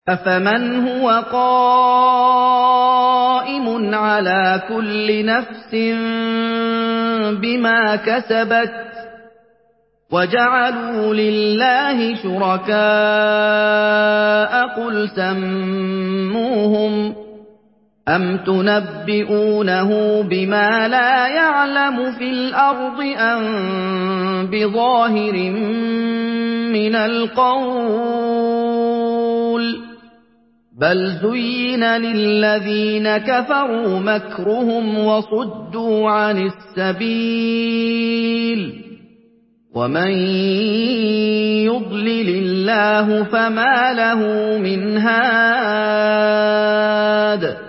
أَفَمَنْ هُوَ قَائِمٌ عَلَىٰ كُلِّ نَفْسٍ بِمَا كَسَبَتْ وَجَعَلُوا لِلَّهِ شُرَكَاءَ قُلْ سَمُّوهُمْ ۚ أَمْ تُنَبِّئُونَهُ بِمَا لَا يَعْلَمُ فِي الْأَرْضِ أَم بِظَاهِرٍ مِّنَ الْقَوْلِ ۗ بَلْ زُيِّنَ لِلَّذِينَ كَفَرُوا مَكْرُهُمْ وَصُدُّوا عَنِ السَّبِيلِ ۗ وَمَن يُضْلِلِ اللَّهُ فَمَا لَهُ مِنْ هَادٍ